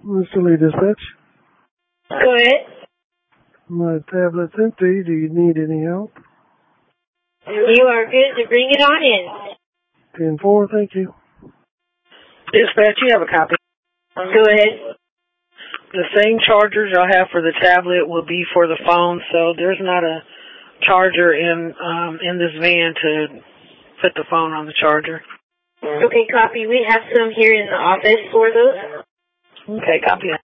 Mr. Lee Dispatch. Go ahead. My tablet's empty. Do you need any help? You are good to bring it on in. 10-4, thank you. Dispatch, you have a copy. Go ahead. The same chargers I have for the tablet will be for the phone, so there's not a charger in this van to put the phone on the charger. Okay, copy. We have some here in the office for those. Okay, copy that.